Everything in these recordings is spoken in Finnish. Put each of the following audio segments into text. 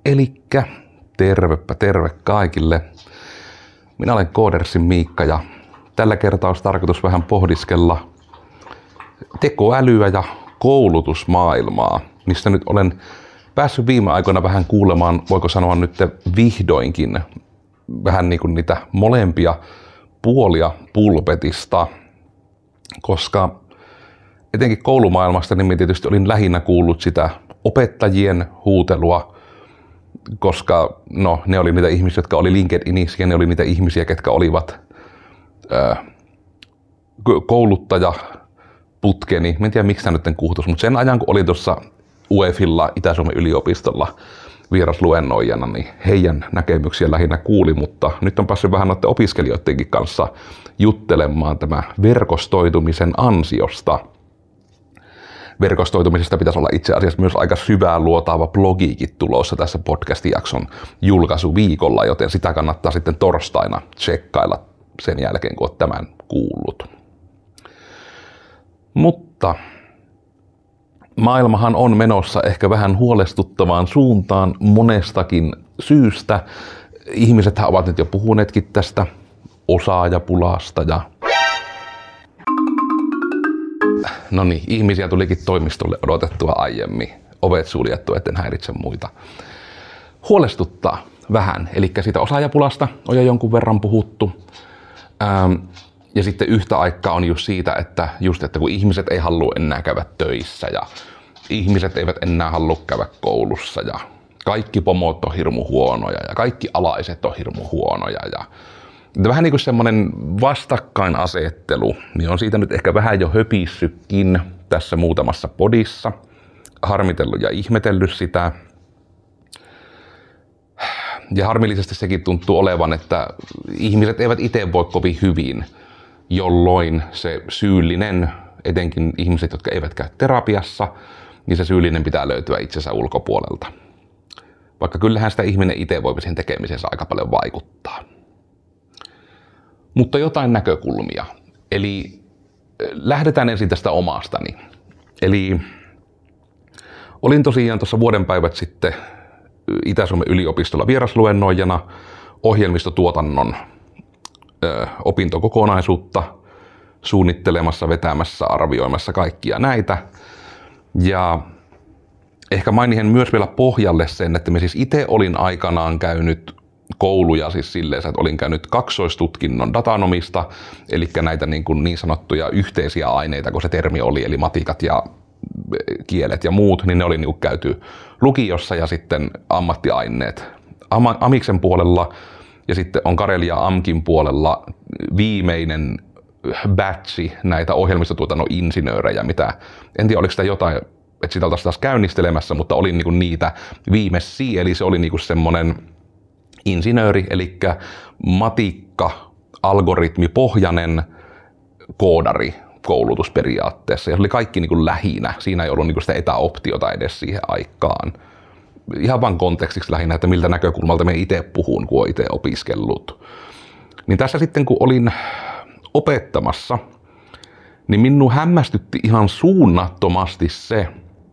Elikkä tervepä terve kaikille. Minä olen Koodersin Miikka ja tällä kertaa olisi tarkoitus vähän pohdiskella tekoälyä ja koulutusmaailmaa, mistä nyt olen päässyt viime aikoina vähän kuulemaan, voiko sanoa nyt vihdoinkin, vähän niin kuin niitä molempia puolia pulpetista, koska etenkin koulumaailmasta niin tietysti olin lähinnä kuullut sitä opettajien huutelua, koska ne oli niitä ihmisiä, jotka oli LinkedInissä ja ne oli niitä ihmisiä, ketkä olivat kouluttajaputkeni. En tiedä miksi tämä nyt kuuhtus, mutta sen ajan kun olin tuossa UEFilla Itä-Suomen yliopistolla vierasluennoijana, niin heidän näkemyksiä lähinnä kuuli, mutta nyt on päässyt vähän noiden opiskelijoidenkin kanssa juttelemaan tämä verkostoitumisen ansiosta. Verkostoitumisesta pitäisi olla itse asiassa myös aika syvää luotaava blogiikin tulossa tässä podcast-jakson julkaisuviikolla, joten sitä kannattaa sitten torstaina tsekkailla sen jälkeen, kun olet tämän kuullut. Mutta maailmahan on menossa ehkä vähän huolestuttavaan suuntaan monestakin syystä. Ihmisethän ovat nyt jo puhuneetkin tästä osaajapulasta ja ihmisiä tulikin toimistolle odotettua aiemmin. Ovet suljettu, etten häiritse muita. Huolestuttaa vähän. Eli siitä osaajapulasta on jo jonkun verran puhuttu. Ja sitten yhtä aikaa on just siitä, että kun ihmiset ei halua enää käydä töissä ja ihmiset eivät enää halua käydä koulussa ja kaikki pomot on hirmu huonoja ja kaikki alaiset on hirmu huonoja ja vähän niin kuin semmoinen vastakkainasettelu, niin on siitä nyt ehkä vähän jo höpissytkin tässä muutamassa podissa, harmitellut ja ihmetellyt sitä. Ja harmillisesti sekin tuntuu olevan, että ihmiset eivät itse voi kovin hyvin, jolloin se syyllinen, etenkin ihmiset, jotka eivät käy terapiassa, niin se syyllinen pitää löytyä itsensä ulkopuolelta. Vaikka kyllähän sitä ihminen itse voi siihen tekemisensä aika paljon vaikuttaa. Mutta jotain näkökulmia. Eli lähdetään ensin tästä omastani. Eli olin tosiaan tuossa vuoden päivät sitten Itä-Suomen yliopistolla vierasluennoijana ohjelmistotuotannon opintokokonaisuutta suunnittelemassa, vetämässä, arvioimassa kaikkia näitä. Ja ehkä mainihin myös vielä pohjalle sen, että me siis itse olin aikanaan käynyt kouluja siis silleen, että olin käynyt kaksoistutkinnon datanomista, eli näitä niin sanottuja yhteisiä aineita, kun se termi oli, eli matikat ja kielet ja muut, niin ne oli niin käyty lukiossa ja sitten ammattiaineet Amiksen puolella ja sitten on Karelia Amkin puolella viimeinen batchi näitä ohjelmistotuotannon insinöörejä, mitä en tiedä oliko sitä jotain, että sitä oltaisiin taas käynnistelemässä, mutta oli niin niitä viimeisiä, eli se oli niin semmoinen insinööri, eli matikka, algoritmipohjainen koodari koulutus periaatteessa. Ja se oli kaikki niin kuin lähinnä. Siinä ei ollut niin kuin sitä etäoptiota edes siihen aikaan. Ihan vaan kontekstiksi lähinnä, että miltä näkökulmalta me itse puhun, kun olen itse opiskellut. Niin tässä sitten kun olin opettamassa, niin minun hämmästytti ihan suunnattomasti se,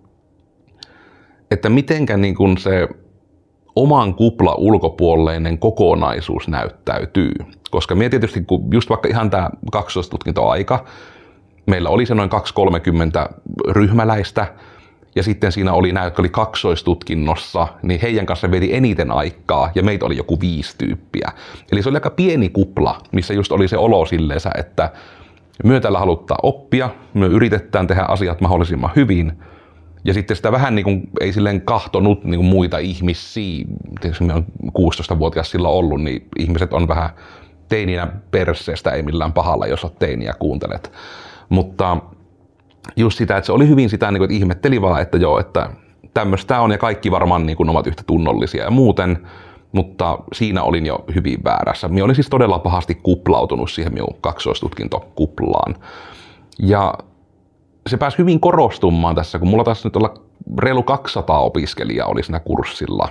että mitenkä niin kuin se oman kupla ulkopuolinen kokonaisuus näyttäytyy. Koska minä tietysti, kun just vaikka ihan tämä kaksoistutkintoaika, meillä oli se noin 230 ryhmäläistä, ja sitten siinä oli nämä, jotka oli kaksoistutkinnossa, niin heidän kanssa veti eniten aikaa, ja meitä oli joku 5 tyyppiä. Eli se oli aika pieni kupla, missä just oli se olo silleensä, että me täällä haluttaa oppia, me yritetään tehdä asiat mahdollisimman hyvin, ja sitten sitä vähän niin kuin, ei silleen kahtonut niin kuin muita ihmisiä, tietysti me on 16-vuotias silloin ollut, niin ihmiset on vähän teininä perseestä, ei millään pahalla, jos olet teiniä kuuntelet. Mutta just sitä, että se oli hyvin sitä, että ihmetteli vaan, että joo, että tämmöistä on ja kaikki varmaan niin kuin ovat yhtä tunnollisia ja muuten, mutta siinä olin jo hyvin väärässä. Minä olin siis todella pahasti kuplautunut siihen minun kaksoistutkintokuplaan. Ja se pääsi hyvin korostumaan tässä, kun mulla taisi nyt olla reilu 200 opiskelijaa oli siinä kurssilla.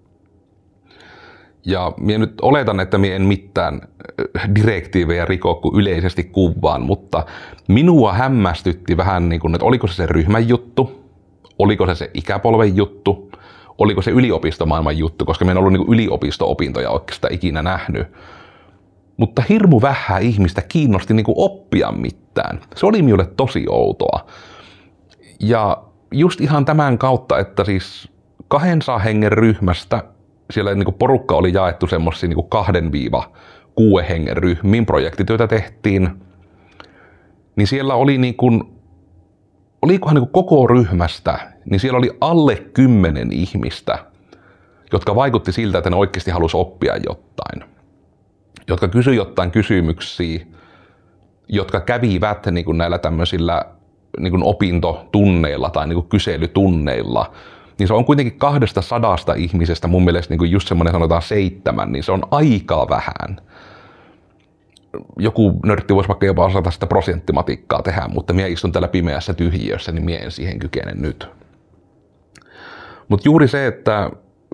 Ja minä nyt oletan, että minä en mitään direktiivejä riko kuin yleisesti kuvaan, mutta minua hämmästytti vähän, niin kuin, että oliko se ryhmän juttu, oliko se ikäpolven juttu, oliko se yliopistomaailman juttu, koska mä en ollut niin kuin yliopisto-opintoja oikeastaan ikinä nähnyt. Mutta hirmu vähän ihmistä kiinnosti niin kuin oppia mitään. Se oli minulle tosi outoa. Ja just ihan tämän kautta, että siis 200 hengen ryhmästä, siellä niin kuin porukka oli jaettu semmoisiin niin 2-6 hengen ryhmiin, projektityötä tehtiin, niin siellä oli niin kuin, olikohan niin kuin koko ryhmästä, niin siellä oli alle 10 ihmistä, jotka vaikutti siltä, että ne oikeasti halusi oppia jotain. Jotka kysyi jotain kysymyksiä, jotka kävivät niin kuin näillä tämmöisillä niin kuin opintotunneilla tai niin kuin kyselytunneilla, niin se on kuitenkin 200 ihmisestä mun mielestä niin kuin just semmoinen sanotaan 7, niin se on aika vähän. Joku nörtti voisi vaikka jopa osata sitä prosenttimatikkaa tehdä, mutta minä istun täällä pimeässä tyhjiössä, niin minä en siihen kykene nyt. Mutta juuri se, että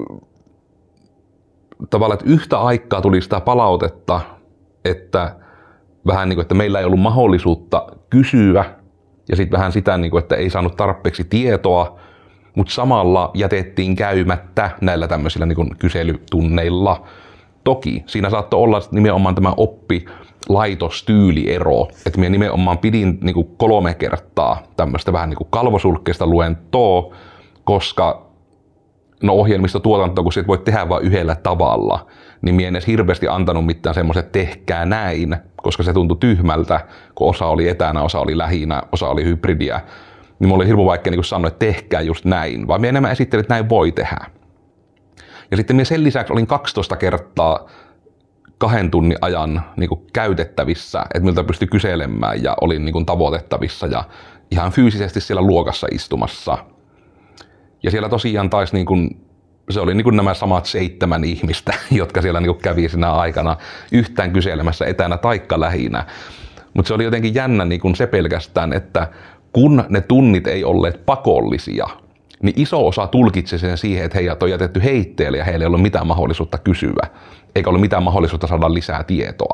tavallaan, että yhtä aikaa tuli sitä palautetta, että vähän niin kuin, että meillä ei ollut mahdollisuutta kysyä, ja sitten vähän sitä, niin kuin, että ei saanut tarpeeksi tietoa, mutta samalla jätettiin käymättä näillä tämmöisillä niin kuin kyselytunneilla. Toki siinä saattoi olla nimenomaan tämä oppilaitostyyliero, että minä nimenomaan pidin niin kuin 3 kertaa tämmöistä vähän niin kuin kalvosulkkeista luentoa, koska no ohjelmistotuotanto, kun sit voit tehdä vain yhdellä tavalla, niin minä en edes hirveästi antanut mitään semmoiset, että tehkää näin, koska se tuntui tyhmältä, kun osa oli etänä, osa oli lähinä, osa oli hybridiä. Niin mulla oli hirveän vaikea niin sanoa, että tehkää just näin, vaan minä enemmän esittelin, että näin voi tehdä. Ja sitten minä sen lisäksi olin 12 kertaa 2 tunnin ajan niin kuin käytettävissä, että miltä pystyi kyselemään ja olin niin kuin tavoitettavissa ja ihan fyysisesti siellä luokassa istumassa. Ja siellä tosiaan taisi niin kuin, se oli niin kuin nämä samat 7 ihmistä, jotka siellä niin kuin kävi siinä aikana yhtään kyselemässä etänä taikka lähinä. Mutta se oli jotenkin jännä niin kuin se pelkästään, että kun ne tunnit ei olleet pakollisia, niin iso osa tulkitsi sen siihen, että heidät on jätetty heitteelle ja heillä ei ollut mitään mahdollisuutta kysyä, eikä ollut mitään mahdollisuutta saada lisää tietoa.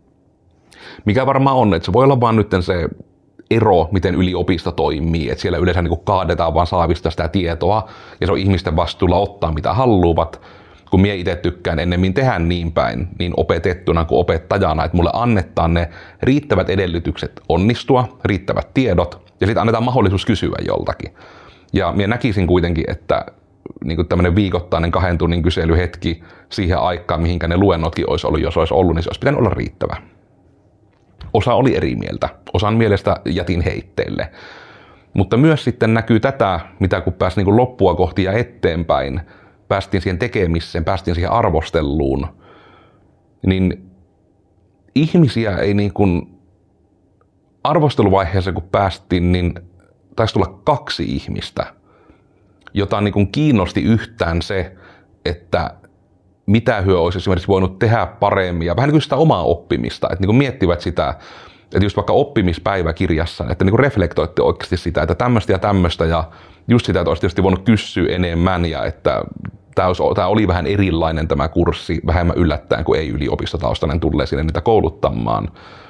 Mikä varmaan on, että se voi olla vaan nyt se ero, miten yliopisto toimii, että siellä yleensä niin kaadetaan vaan saavista sitä tietoa ja se on ihmisten vastuulla ottaa mitä haluavat, kun minä itse tykkään ennemmin tehdä niin päin, niin opetettuna kuin opettajana, että mulle annetaan ne riittävät edellytykset onnistua, riittävät tiedot ja sitten annetaan mahdollisuus kysyä joltakin. Ja minä näkisin kuitenkin, että niin tämmöinen viikoittainen 2 tunnin kyselyhetki siihen aikaan, mihinkä ne luennotkin olisi ollut, jos olisi ollut, niin se olisi pitänyt olla riittävä. Osa oli eri mieltä, osan mielestä jätin heitteille. Mutta myös sitten näkyy tätä, mitä kun pääsi niin loppua kohti ja eteenpäin, päästiin siihen tekemiseen, päästiin siihen arvosteluun, niin ihmisiä ei niin kuin arvosteluvaiheessa kun päästiin, niin taisi tulla 2 ihmistä, jota niin kuin kiinnosti yhtään se, että mitä hyö olisi esimerkiksi voinut tehdä paremmin ja vähän niin kuin sitä omaa oppimista, että niin kuin miettivät sitä, että just vaikka oppimispäiväkirjassa, että niin kuin reflektoitte oikeasti sitä, että tämmöistä ja tämmöistä ja just sitä, että olisi tietysti voinut kysyä enemmän ja että tämä oli vähän erilainen tämä kurssi, vähemmän yllättäen kuin ei yliopistotaustainen tulee sinne niitä kouluttamaan.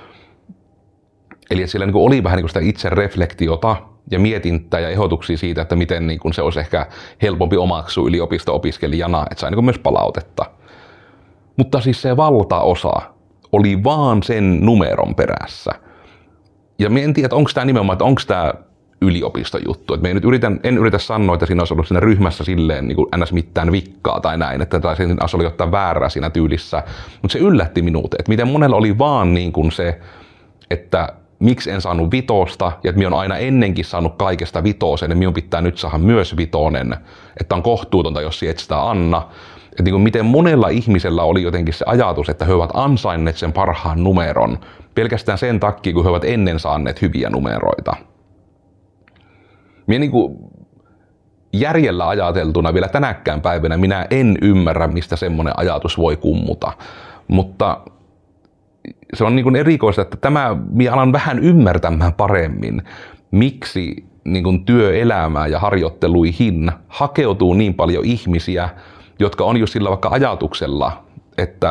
Eli siellä niin kuin oli vähän niin kuin sitä itse reflektiota ja mietintää ja ehdotuksia siitä, että miten niin kuin se olisi ehkä helpompi omaksua yliopisto-opiskelijana, että sai niin kuin myös palautetta. Mutta siis se valtaosa oli vaan sen numeron perässä. Ja minä en tiedä, että onko tämä nimenomaan, että onko tämä yliopistojuttu. Että en yritä sanoa, että siinä olisi ollut siinä ryhmässä silleen niin kuin ns. Mitään vikkaa tai näin, että siinä olisi ollut jotain väärää siinä tyylissä. Mutta se yllätti minut, että miten monella oli vaan niin kuin se, että miksi en saanut 5 ja että minä olen aina ennenkin saanut kaikesta 5 ja minun pitää nyt saada myös 5, että on kohtuutonta, jos et sitä anna. Että niin kuin miten monella ihmisellä oli jotenkin se ajatus, että he ovat ansainneet sen parhaan numeron pelkästään sen takia, kun he ovat ennen saaneet hyviä numeroita. Minä niin kuin järjellä ajateltuna vielä tänäkään päivänä minä en ymmärrä, mistä semmoinen ajatus voi kummuta, mutta se on niin kuin erikoista, että minä alan vähän ymmärtämään paremmin, miksi niin kuin työelämään ja harjoitteluihin hakeutuu niin paljon ihmisiä, jotka on just sillä vaikka ajatuksella, että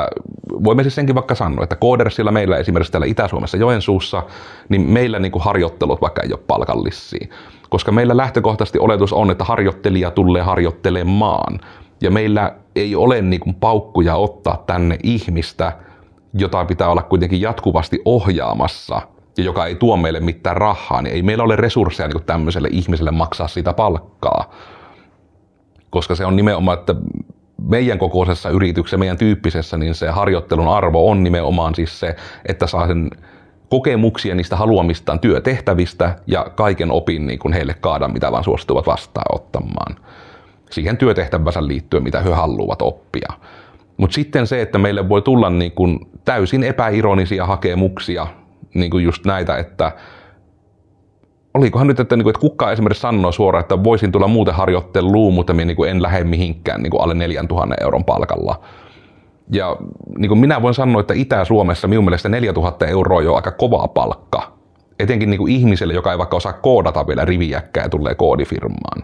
voimme siis senkin vaikka sanoa, että Koodersilla meillä esimerkiksi täällä Itä-Suomessa Joensuussa, niin meillä niin kuin harjoittelut vaikka ei ole palkallisia. Koska meillä lähtökohtaisesti oletus on, että harjoittelija tulee harjoittelemaan. Ja meillä ei ole niin kuin paukkuja ottaa tänne ihmistä, jota pitää olla kuitenkin jatkuvasti ohjaamassa ja joka ei tuo meille mitään rahaa, niin ei meillä ole resursseja niin kuin tämmöiselle ihmiselle maksaa sitä palkkaa. Koska se on nimenomaan, että meidän kokoisessa yrityksessä, meidän tyyppisessä, niin se harjoittelun arvo on nimenomaan siis se, että saa sen kokemuksia niistä haluamistaan työtehtävistä ja kaiken opin niin kuin heille kaadan, mitä vaan suostuvat vastaanottamaan. Siihen työtehtävänsä liittyen, mitä he haluavat oppia. Mutta sitten se, että meille voi tulla niin kuin täysin epäironisia hakemuksia, niin kuin just näitä, että olikohan nyt, että kukaan esimerkiksi sanoo suoraan, että voisin tulla muuten harjoitteluun, mutta minä niin en lähde mihinkään niin alle 4 000 euron palkalla. Ja niin kuin minä voin sanoa, että Itä-Suomessa minun mielestä 4 000 euroa on jo aika kova palkka. Etenkin niin kuin ihmiselle, joka ei vaikka osaa koodata vielä riviäkään ja tulee koodifirmaan.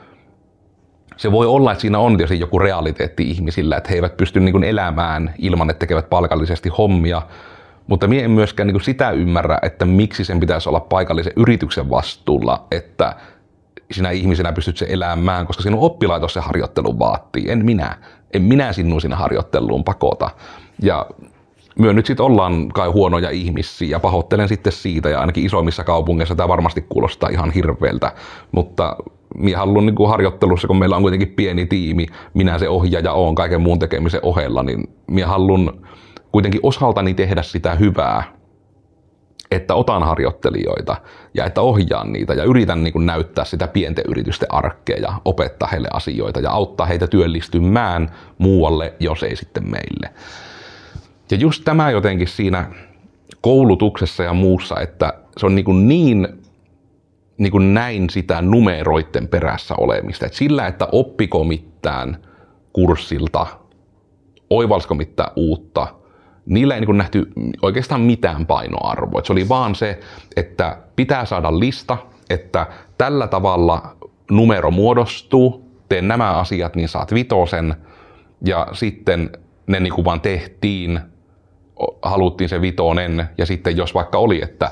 Se voi olla, että siinä on tietysti joku realiteetti ihmisillä, että he eivät pysty niin kuin elämään ilman, että tekevät palkallisesti hommia. Mutta minä en myöskään niin kuin sitä ymmärrä, että miksi sen pitäisi olla paikallisen yrityksen vastuulla, että sinä ihmisenä pystyt se elämään, koska sinun oppilaitos se harjoittelu vaatii. En minä sinun siinä harjoitteluun pakota. Ja myö nyt sitten ollaan kai huonoja ihmisiä ja pahoittelen sitten siitä, ja ainakin isommissa kaupungeissa tämä varmasti kuulostaa ihan hirveältä, mutta minä haluan niin kuin harjoittelussa, kun meillä on kuitenkin pieni tiimi, minä se ohjaaja olen kaiken muun tekemisen ohella, niin minä haluan kuitenkin osaltani tehdä sitä hyvää, että otan harjoittelijoita ja että ohjaan niitä ja yritän niin kuin näyttää sitä pienten yritysten arkea ja opettaa heille asioita ja auttaa heitä työllistymään muualle, jos ei sitten meille. Ja just tämä jotenkin siinä koulutuksessa ja muussa, että se on niin kuin näin sitä numeroiden perässä olemista. Että sillä, että oppiko mitään kurssilta, oivalsiko mitään uutta, niillä ei niin kuin nähty oikeastaan mitään painoarvoa. Et se oli vaan se, että pitää saada lista, että tällä tavalla numero muodostuu, tee nämä asiat, niin saat 5, ja sitten ne niin kuin vaan tehtiin, haluttiin se 5, ja sitten jos vaikka oli, että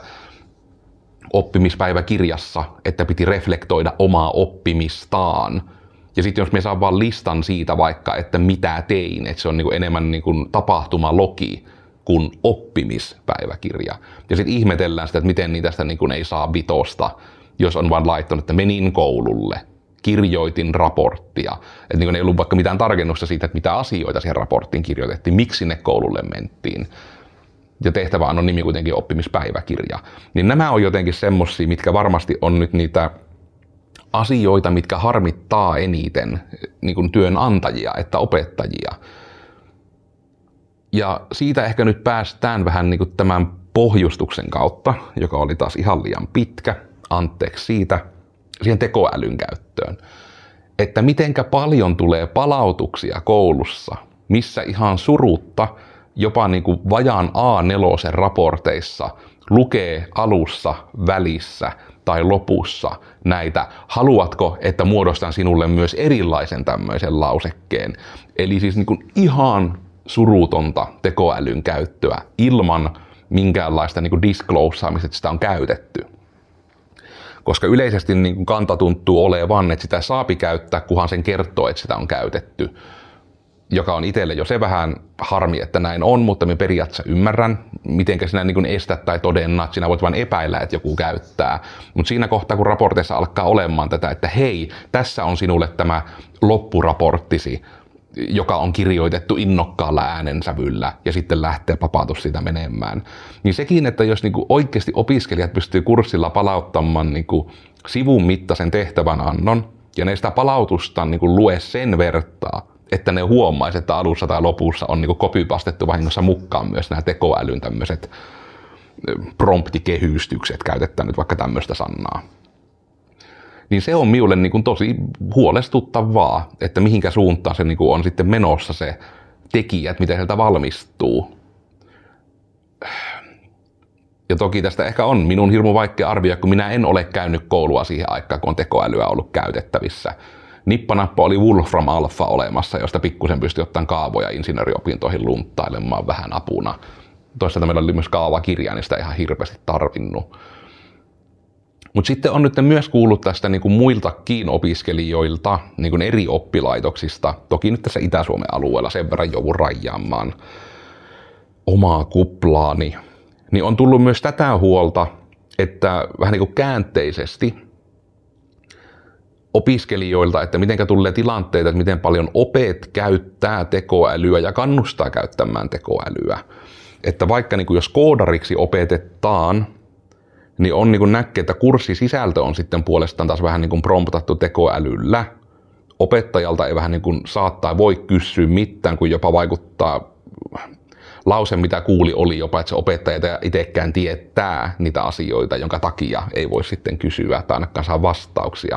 oppimispäiväkirjassa, että piti reflektoida omaa oppimistaan. Ja sitten jos me saa vaan listan siitä vaikka, että mitä tein, että se on niinku enemmän niinku tapahtumalogi kuin oppimispäiväkirja. Ja sitten ihmetellään sitä, että miten niitä tästä niinku ei saa 5, jos on vain laittanut, että menin koululle, kirjoitin raporttia. Että niinku ei ollut vaikka mitään tarkennusta siitä, että mitä asioita siihen raporttiin kirjoitettiin, miksi sinne koululle mentiin. Ja tehtävä on nimi kuitenkin oppimispäiväkirja. Niin nämä on jotenkin semmosia, mitkä varmasti on nyt niitä asioita, mitkä harmittaa eniten niin kuin työnantajia että opettajia. Ja siitä ehkä nyt päästään vähän niin kuin tämän pohjustuksen kautta, joka oli taas ihan liian pitkä, anteeksi siitä, siihen tekoälyn käyttöön. Että mitenkä paljon tulee palautuksia koulussa, missä ihan surutta jopa niin kuin vajaan A4 raporteissa lukee alussa, välissä tai lopussa näitä, haluatko, että muodostan sinulle myös erilaisen tämmöisen lausekkeen. Eli siis niin kuin ihan surutonta tekoälyn käyttöä ilman minkäänlaista niin kuin discloseaamista, että sitä on käytetty. Koska yleisesti niin kuin kanta tuntuu olevan, että sitä saapi käyttää, kunhan sen kertoo, että sitä on käytetty. Joka on itselle jo se vähän harmi, että näin on, mutta minä periaatteessa ymmärrän, miten sinä niin kuin estät tai todennat, sinä voit vain epäillä, että joku käyttää. Mutta siinä kohtaa, kun raporteissa alkaa olemaan tätä, että hei, tässä on sinulle tämä loppuraporttisi, joka on kirjoitettu innokkaalla äänensävyllä ja sitten lähtee papatus siitä menemään. Niin sekin, että jos niin kuin oikeasti opiskelijat pystyy kurssilla palauttamaan niin kuin sivun mittaisen tehtävänannon ja ne sitä palautusta niin kuin lue sen vertaa, että ne huomaisi, että alussa tai lopussa on niin copypastettu vahingossa mukaan myös nämä tekoälyn tämmöiset promptikehystykset, käytetään nyt vaikka tämmöistä sanaa. Niin se on minulle niin tosi huolestuttavaa, että mihinkä suuntaan se niin on sitten menossa se tekijä, että miten sieltä valmistuu. Ja toki tästä ehkä on minun hirmu vaikea arvioida, kun minä en ole käynyt koulua siihen aikaan, kun on tekoälyä ollut käytettävissä. nippanappa oli Wolfram Alpha olemassa, josta pikkusen pystyi ottamaan kaavoja insinööriopintoihin lunttailemaan vähän apuna. Toisaalta meillä oli myös kaavakirja, niin sitä ihan hirveästi tarvinnut. Mutta sitten on nyt myös kuullut tästä niin kuin muiltakin opiskelijoilta niin kuin eri oppilaitoksista, toki nyt tässä Itä-Suomen alueella sen verran joudun rajaamaan omaa kuplaani, niin on tullut myös tätä huolta, että vähän niin kuin käänteisesti opiskelijoilta, että miten tulee tilanteita, että miten paljon opet käyttää tekoälyä ja kannustaa käyttämään tekoälyä. Että vaikka niin kuin jos koodariksi opetetaan, niin on niin kuin näkee, että kurssisisältö on sitten puolestaan taas vähän niin kuin promptattu tekoälyllä. Opettajalta ei vähän niin kuin saattaa voi kysyä mitään, kun jopa vaikuttaa lause, mitä kuuli, oli jopa, että se opettaja itsekään tietää niitä asioita, jonka takia ei voi sitten kysyä tai ainakaan saa vastauksia.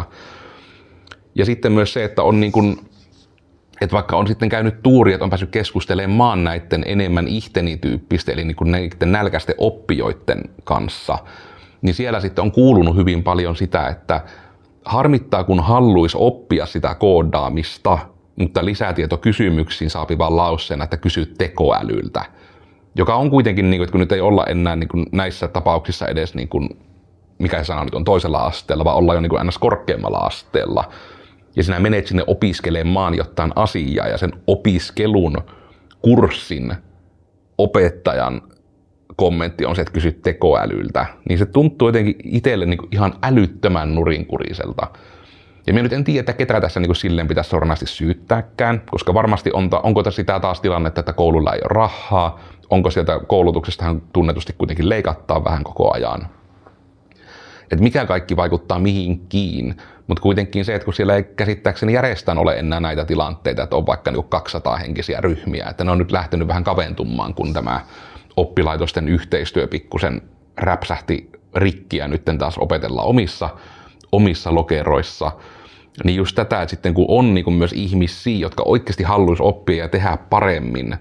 Ja sitten myös se, että on niin kuin, että vaikka on sitten käynyt tuuri, että on päässyt keskustelemaan näiden enemmän ihteni-tyyppistä, eli niin kuin näiden nälkäisten oppijoiden kanssa, niin siellä sitten on kuulunut hyvin paljon sitä, että harmittaa, kun haluaisi oppia sitä koodaamista, mutta lisätietokysymyksiin saapi vaan lauseen, että kysy tekoälyltä. Joka on kuitenkin, niin kuin, että kun nyt ei olla enää niin kuin näissä tapauksissa edes, niin kuin, mikä se sana nyt on, toisella asteella, vaan ollaan jo niin kuin ns. Korkeammalla asteella. Ja sinä menet sinne opiskelemaan jotain asiaa ja sen opiskelun kurssin opettajan kommentti on se, että kysyt tekoälyltä. Niin se tuntuu jotenkin itselle niin kuin ihan älyttömän nurinkuriselta. Ja minä nyt en tiedä, ketä tässä niin kuin silleen pitäisi suoranaisesti syyttääkään, koska varmasti onko tässä sitä taas tilannetta, että koululla ei ole rahaa, onko sieltä koulutuksestahan tunnetusti kuitenkin leikattaa vähän koko ajan. Että mikä kaikki vaikuttaa mihinkin, mutta kuitenkin se, että kun siellä ei käsittääkseni järjestään ole enää näitä tilanteita, että on vaikka niin 200 henkisiä ryhmiä, että ne on nyt lähtenyt vähän kaventumaan, kun tämä oppilaitosten yhteistyö pikkusen räpsähti rikkiä nyt taas opetellaan omissa lokeroissa, niin just tätä, että sitten kun on niin kuin myös ihmisiä, jotka oikeasti haluaisi oppia ja tehdä paremmin,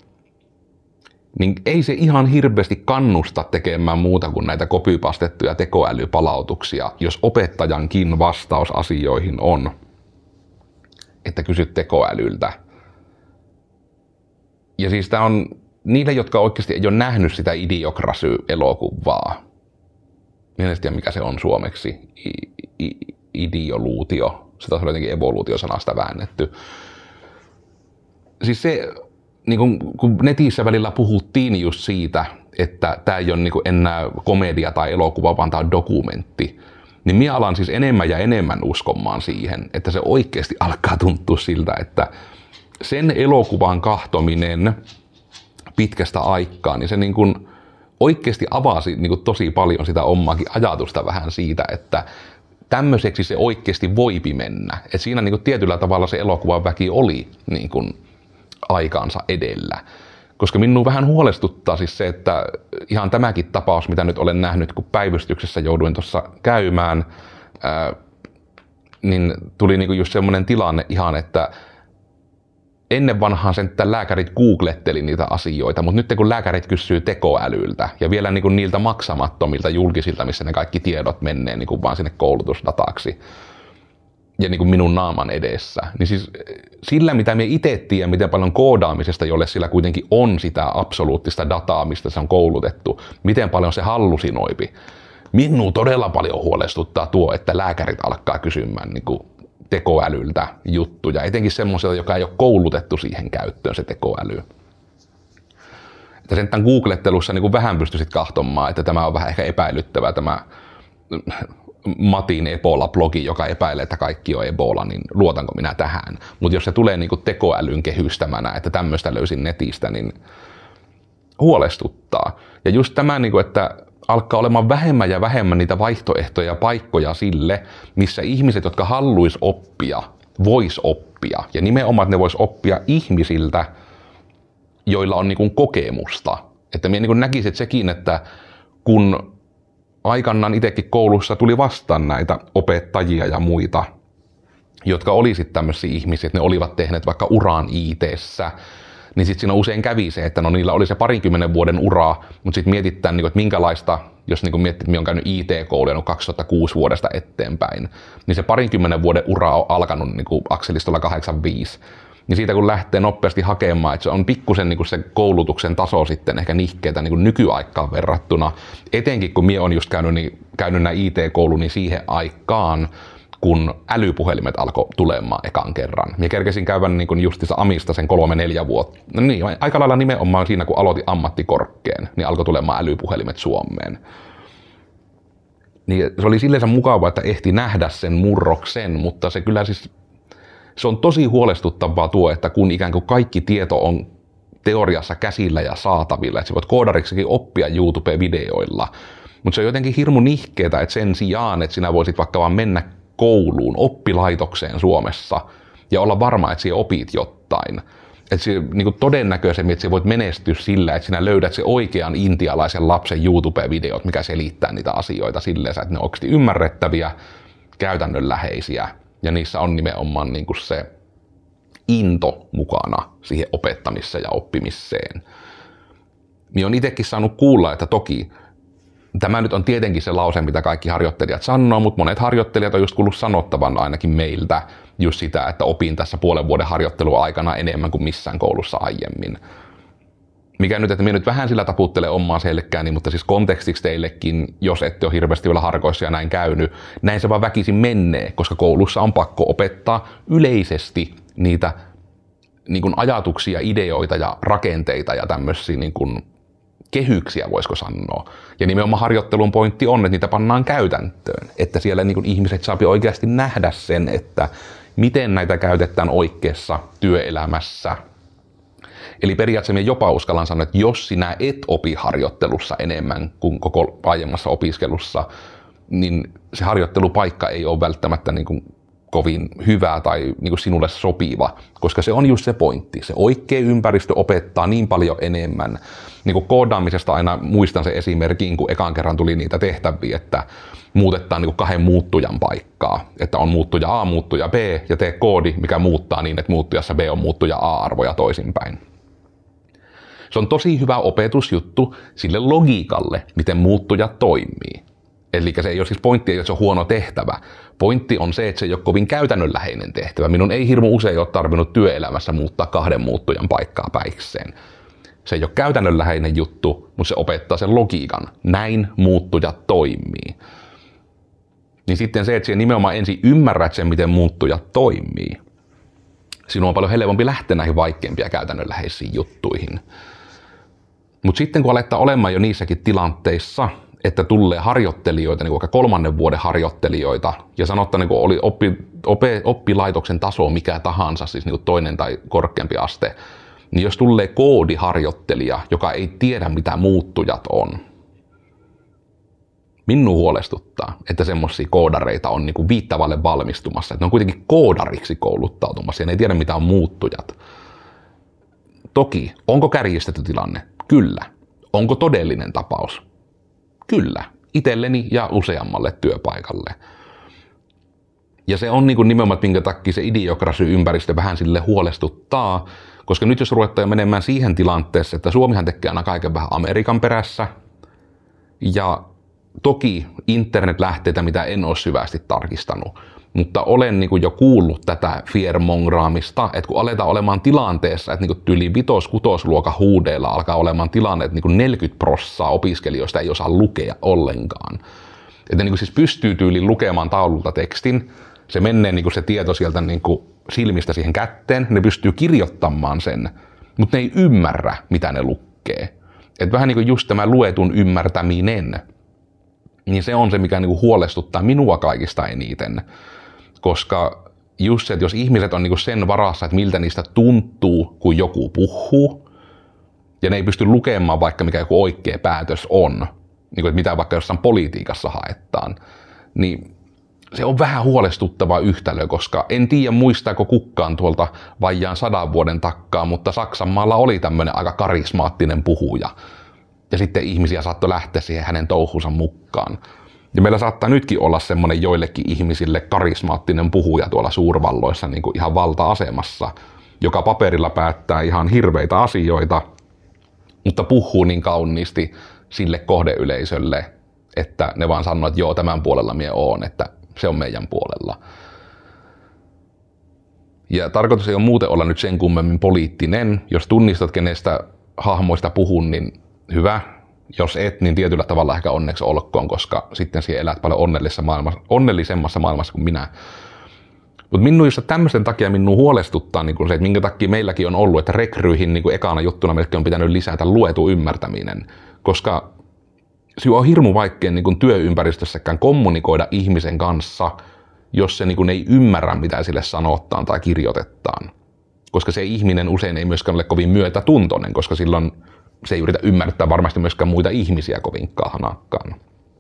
niin ei se ihan hirveästi kannusta tekemään muuta kuin näitä kopypastettuja tekoälypalautuksia, jos opettajankin vastaus asioihin on, että kysy tekoälyltä. Ja siis tämä on niille, jotka oikeasti ei ole nähnyt sitä Idiocracy-elokuvaa. Minä en tiedä, mikä se on suomeksi. Idioluutio. Se taas on jotenkin evoluutiosanasta väännetty. Siis se, niin kun netissä välillä puhuttiin just siitä, että tämä ei ole niin kuin enää komedia tai elokuva, vaan tämä on dokumentti, niin minä alan siis enemmän ja enemmän uskomaan siihen, että se oikeasti alkaa tuntua siltä, että sen elokuvan kahtominen pitkästä aikaa, niin se niin kuin oikeasti avasi niin kuin tosi paljon sitä omaakin ajatusta vähän siitä, että tämmöiseksi se oikeasti voipi mennä. Et siinä niin kuin tietyllä tavalla se elokuvan väki oli niin kuin aikaansa edellä. Koska minua vähän huolestuttaa siis se, että ihan tämäkin tapaus, mitä nyt olen nähnyt, kun päivystyksessä jouduin tuossa käymään, niin tuli niin kuin just semmoinen tilanne ihan, että ennen vanhaan sen, että lääkärit googletteli niitä asioita, mutta nyt kun lääkärit kysyy tekoälyltä ja vielä niin kuin niiltä maksamattomilta julkisilta, missä ne kaikki tiedot menee niin kuin vaan sinne koulutusdataksi ja niin kuin minun naaman edessä, niin siis sillä, mitä me itse tiedän, miten paljon koodaamisesta, jolle sillä kuitenkin on sitä absoluuttista dataa, mistä se on koulutettu, miten paljon se hallusinoipi. Minua todella paljon huolestuttaa tuo, että lääkärit alkaa kysymään niin kuin tekoälyltä juttuja, etenkin semmoiselta, joka ei ole koulutettu siihen käyttöön, se tekoäly. Että sen tämän googlettelussa niin kuin vähän pystyisit kahtomaan, että tämä on vähän ehkä epäilyttävä tämä Matin Ebola-blogi, joka epäilee, että kaikki on Ebola, niin luotanko minä tähän? Mutta jos se tulee niin kuin tekoälyn kehystämänä, että tämmöistä löysin netistä, niin huolestuttaa. Ja just tämä, niin kuin, että alkaa olemaan vähemmän ja vähemmän niitä vaihtoehtoja ja paikkoja sille, missä ihmiset, jotka haluaisi oppia, vois oppia. Ja nimenomaan, että ne vois oppia ihmisiltä, joilla on niin kuin kokemusta. Että minä niin näkisin että sekin, että kun aikanaan itsekin koulussa tuli vastaan näitä opettajia ja muita, jotka oli sitten tämmöisiä ihmisiä, että ne olivat tehneet vaikka uraan IT:ssä, niin sitten siinä usein kävi se, että no niillä oli se 20 vuoden uraa, mutta sitten mietitään, että minkälaista jos niin kuin miettii, että minä olen käynyt IT-kouluja 2006 vuodesta eteenpäin, niin se 20 vuoden ura on alkanut niin kuin akselistolla 85. Niin siitä kun lähtee nopeasti hakemaan, että se on pikkusen niin kuin se koulutuksen taso sitten ehkä nihkeetä niin kuin nykyaikaan verrattuna, etenkin kun minä olen just käynyt nämä IT-koulu, niin siihen aikaan, kun älypuhelimet alkoi tulemaan ekan kerran. Minä kerkesin käydä niin justissa Amista sen 3-4 vuotta. No niin, aika lailla nimenomaan siinä, kun aloitin ammattikorkeen, niin alkoi tulemaan älypuhelimet Suomeen. Niin se oli silleen mukavaa, että ehti nähdä sen murroksen, mutta se kyllä siis, se on tosi huolestuttavaa tuo, että kun ikään kuin kaikki tieto on teoriassa käsillä ja saatavilla, että sä voit koodariksikin oppia YouTube-videoilla, mutta se on jotenkin hirmu nihkeetä, että sen sijaan, että sinä voisit vaikka vaan mennä kouluun, oppilaitokseen Suomessa ja olla varma, että sinä opit jotain. Että se, niin kuin todennäköisemmin, että sinä voit menestyä sillä, että sinä löydät se oikean intialaisen lapsen YouTube-videot, mikä selittää niitä asioita silleen, että ne on oikeasti ymmärrettäviä, käytännönläheisiä ja niissä on nimenomaan niin kuin se into mukana siihen opettamiseen ja oppimiseen. Minä olen itsekin saanut kuulla, että toki tämä nyt on tietenkin se lause, mitä kaikki harjoittelijat sanoo, mutta monet harjoittelijat on just kuullut sanottavan ainakin meiltä just sitä, että opin tässä puolen vuoden harjoittelun aikana enemmän kuin missään koulussa aiemmin. Mikä nyt, että minä nyt vähän sillä taputtelen omaa selkääni, mutta siis kontekstiksi teillekin, jos ette ole hirveästi vielä harkoissa ja näin käynyt, näin se vaan väkisin menee, koska koulussa on pakko opettaa yleisesti niitä niin kuin ajatuksia, ideoita ja rakenteita ja tämmöisiä niin kuin kehyksiä, voisiko sanoa. Ja nimenomaan harjoittelun pointti on, että niitä pannaan käytäntöön. Että siellä niin kuin ihmiset saa oikeasti nähdä sen, että miten näitä käytetään oikeassa työelämässä. Eli periaatteessa minä jopa uskallan sanoa, että jos sinä et opi harjoittelussa enemmän kuin koko aiemmassa opiskelussa, niin se harjoittelupaikka ei ole välttämättä niin kuin kovin hyvä tai niin kuin sinulle sopiva, koska se on just se pointti. Se oikea ympäristö opettaa niin paljon enemmän. Niin kuin koodaamisesta aina muistan se esimerkin, kun ekan kerran tuli niitä tehtäviä, että muutetaan niin kuin 2 muuttujan paikkaa. Että on muuttuja A, muuttuja B ja tee koodi, mikä muuttaa niin, että muuttujassa B on muuttuja A-arvoja toisinpäin. Se on tosi hyvä opetusjuttu sille logiikalle, miten muuttujat toimii. Eli se ei ole siis pointti, että se on huono tehtävä. Pointti on se, että se ei ole kovin käytännönläheinen tehtävä. Minun ei hirmu usein ole tarvinnut työelämässä muuttaa 2 muuttujan paikkaa päikseen. Se ei ole käytännönläheinen juttu, mutta se opettaa sen logiikan. Näin muuttujat toimii. Niin sitten se, että sinä nimenomaan ensin ymmärrät sen, miten muuttujat toimii. Sinun on paljon helpompi lähteä näihin vaikeimpia käytännönläheisiin juttuihin. Mutta sitten kun aletaan olemaan jo niissäkin tilanteissa, että tulee harjoittelijoita, niin kuin 3. vuoden harjoittelijoita, ja sanotaan, niin oli oppilaitoksen taso mikä tahansa, siis niin kuin 2. tai korkeampi aste, niin jos tulee koodiharjoittelija, joka ei tiedä mitä muuttujat on, minun huolestuttaa, että semmoisia koodareita on niin kuin viittavalle valmistumassa, että ne on kuitenkin koodariksi kouluttautumassa ja ne ei tiedä mitä on muuttujat. Toki, onko kärjistetty tilanne? Kyllä. Onko todellinen tapaus? Kyllä. Itselleni ja useammalle työpaikalle. Ja se on niin nimenomaan, että minkä takia se idiokrasy-ympäristö vähän sille huolestuttaa, koska nyt jos ruvetaan menemään siihen tilanteessa, että Suomihan tekee aina kaiken vähän Amerikan perässä, ja toki internetlähteitä, mitä en ole syvästi tarkistanut, mutta olen niin kuin jo kuullut tätä fearmongraamista, että kun aletaan olemaan tilanteessa, että niin kuin yli 5-6 luokan huudeilla alkaa olemaan tilanne, että niin kuin 40% opiskelijoista ei osaa lukea ollenkaan. Että niin kuin siis pystyy tyyliin lukemaan taululta tekstin, se menee niin kuin se tieto sieltä niin kuin silmistä siihen kätteen, ne pystyy kirjoittamaan sen, mutta ne ei ymmärrä, mitä ne lukee. Että vähän niin kuin just tämä luetun ymmärtäminen, niin se on se, mikä niin kuin huolestuttaa minua kaikista eniten. Koska just se, että jos ihmiset on niin kuin sen varassa, että miltä niistä tuntuu, kun joku puhuu, ja ne ei pysty lukemaan vaikka mikä joku oikea päätös on, niin kuin, että mitä vaikka jossain politiikassa haetaan, niin se on vähän huolestuttava yhtälö, koska en tiedä muistaako kukaan tuolta vajaan 100 vuoden takkaa, mutta Saksanmaalla oli tämmöinen aika karismaattinen puhuja. Ja sitten ihmisiä saattoi lähteä siihen hänen touhunsa mukaan. Ja meillä saattaa nytkin olla semmoinen joillekin ihmisille karismaattinen puhuja tuolla suurvalloissa niin kuin ihan valta-asemassa, joka paperilla päättää ihan hirveitä asioita, mutta puhuu niin kauniisti sille kohdeyleisölle, että ne vaan sanoo, että joo, tämän puolella mie oon, että se on meidän puolella. Ja tarkoitus ei ole muuten olla nyt sen kummemmin poliittinen. Jos tunnistat, kenestä hahmoista puhun, niin hyvä. Jos et, niin tietyllä tavalla ehkä onneksi olkoon, koska sitten siellä elät paljon onnellisemmassa maailmassa kuin minä. Mutta minun just tämmöisen takia minun huolestuttaa niin se, että minkä takia meilläkin on ollut, että rekryihin niin ekana juttuna meilläkin on pitänyt lisätä luetu ymmärtäminen. Koska se on hirmu vaikea niin työympäristössäkään kommunikoida ihmisen kanssa, jos se niin ei ymmärrä, mitä sille sanotaan tai kirjoitetaan. Koska se ihminen usein ei myöskään ole kovin myötätuntoinen, koska silloin se ei yritä ymmärtää varmasti myöskään muita ihmisiä kovinkaan hanakkaan.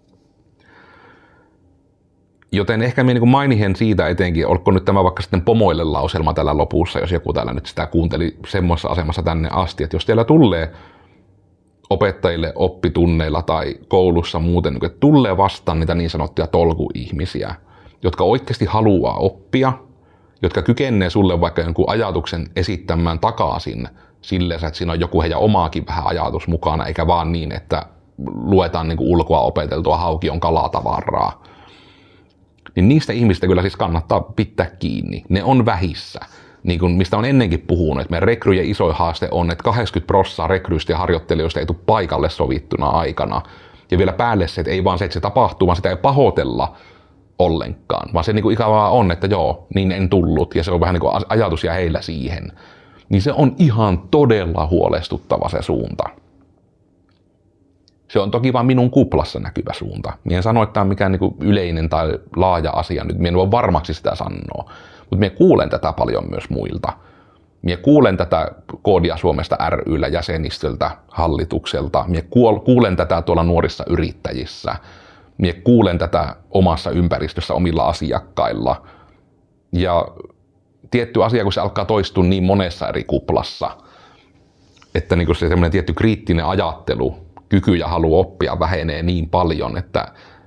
Joten ehkä minä niin mainihin siitä etenkin, olkoon nyt tämä vaikka sitten pomoille lauselma tällä lopussa, jos joku täällä nyt sitä kuunteli semmoisessa asemassa tänne asti, että jos teillä tulee opettajille oppitunneilla tai koulussa muuten, että tulee vastaan niitä niin sanottuja tolkuihmisiä, jotka oikeasti haluaa oppia, jotka kykenee sulle vaikka jonkun ajatuksen esittämään takaisin silleen, että siinä on joku heidän omaakin vähän ajatus mukana, eikä vaan niin, että luetaan niin kuin ulkoa opeteltua haukion kalatavaraa. Niin niistä ihmistä kyllä siis kannattaa pitää kiinni. Ne on vähissä. Niin kuin mistä on ennenkin puhunut, että meidän rekryjen isoin haaste on, että 80% rekryistä ja harjoittelijoista ei tule paikalle sovittuna aikana. Ja vielä päälle se, että ei vaan se, että se tapahtuu, vaan sitä ei pahoitella ollenkaan. Vaan se niin kuin ikävää on, että joo, niin en tullut. Ja se on vähän niin kuin ajatus ja heillä siihen. Niin se on ihan todella huolestuttava se suunta. Se on toki vain minun kuplassa näkyvä suunta. Mie en sano, että tämä on mikään niin yleinen tai laaja asia nyt. Mie en voi varmaksi sitä sanoa. Mutta mie kuulen tätä paljon myös muilta. Mie kuulen tätä Koodia Suomesta ry:llä, jäsenistöltä, hallitukselta. Mie kuulen tätä tuolla nuorissa yrittäjissä. Mie kuulen tätä omassa ympäristössä omilla asiakkailla. Ja tietty asia, kun se alkaa toistua niin monessa eri kuplassa, että niin se semmoinen tietty kriittinen ajattelu, kyky ja halu oppia vähenee niin paljon, että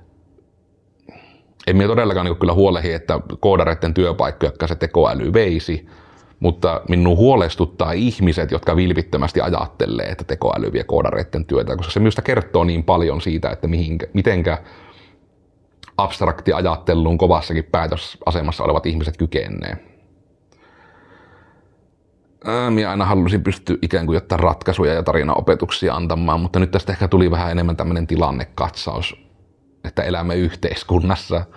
en minä todellakaan niin kyllä huolehi, että koodareiden työpaikkoja, jotka se tekoäly veisi, mutta minun huolestuttaa ihmiset, jotka vilpittömästi ajattelee, että tekoäly vie koodareiden työtä, koska se minusta kertoo niin paljon siitä, että mitenkä abstrakti ajatteluun kovassakin päätösasemassa olevat ihmiset kykenee. Minä aina halusin pystyä ikään kuin jotain ratkaisuja ja tarinaopetuksia antamaan, mutta nyt tästä ehkä tuli vähän enemmän tämmöinen tilannekatsaus, että elämme yhteiskunnassa.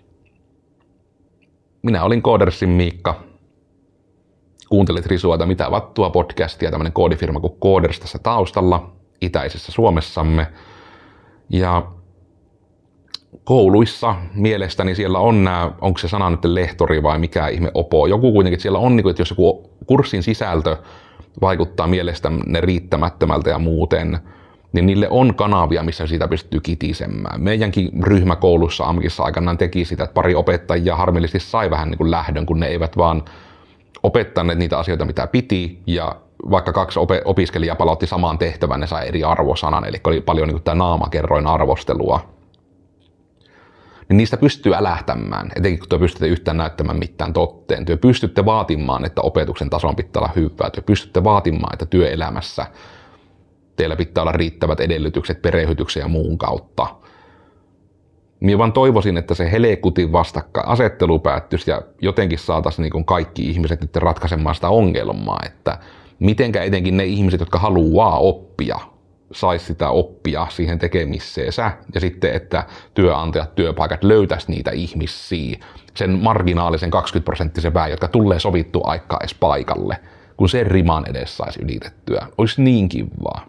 Minä olin Codersin Miikka. Kuuntelit Risuata mitä vattua podcastia, tämmöinen koodifirma kuin Coders tässä taustalla, itäisessä Suomessamme. Ja kouluissa mielestäni siellä on nämä, onko se sana nyt lehtori vai mikä ihme opo, joku kuitenkin siellä on, että jos joku kurssin sisältö vaikuttaa mielestäni riittämättömältä ja muuten, niin niille on kanavia, missä siitä pystyy kitisemään. Meidänkin ryhmä koulussa AMKissa aikanaan teki sitä, että pari opettajia harmillisesti sai vähän niin kuin lähdön, kun ne eivät vaan opettaneet niitä asioita, mitä piti, ja vaikka 2 opiskelijaa palautti samaan tehtävään, ne sai eri arvosanan, eli oli paljon niin kuin tämä naamakerroin arvostelua. Niin niistä pystyy älähtämään, etenkin kun te pystytte yhtään näyttämään mitään totteen. Te pystytte vaatimaan, että opetuksen tason pitää olla hyvää. Te pystytte vaatimaan, että työelämässä teillä pitää olla riittävät edellytykset perehdytyksen ja muun kautta. Minä vaan toivoisin, että se helekutin vastakkainasettelu päättyisi ja jotenkin saataisiin niin kaikki ihmiset nyt ratkaisemaan sitä ongelmaa, että mitenkä etenkin ne ihmiset, jotka haluaa oppia, saisi sitä oppia siihen tekemisseensä ja sitten, että työnantajat, työpaikat löytäisi niitä ihmisiä, sen marginaalisen 20% väen, jotka tulee sovittua aikaa edes paikalle, kun sen riman edes saisi ylitettyä. Olisi niin kivaa.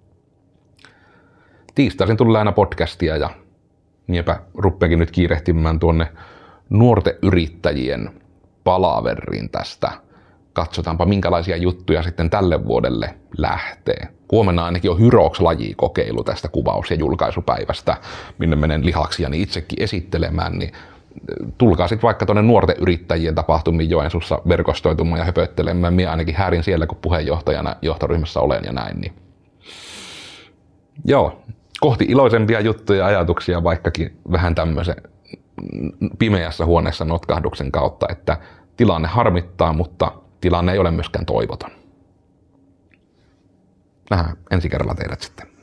Tiistaisin tulee aina podcastia ja niinpä ruppeakin nyt kiirehtimään tuonne nuorten yrittäjien palaveriin tästä. Katsotaanpa minkälaisia juttuja sitten tälle vuodelle lähtee. Huomenna ainakin on Hyrox-lajikokeilu tästä kuvaus- ja julkaisupäivästä, minne menen lihaksiani itsekin esittelemään, niin tulkaa sitten vaikka tuonne nuorten yrittäjien tapahtumiin Joensuussa verkostoitumaan ja höpöttelemään. Minä ainakin häärin siellä, kun puheenjohtajana johtoryhmässä olen ja näin. Niin. Joo, kohti iloisempia juttuja ja ajatuksia, vaikkakin vähän tämmöisen pimeässä huoneessa notkahduksen kautta, että tilanne harmittaa, mutta tilanne ei ole myöskään toivoton. Nähdään ensi kerralla teidät sitten.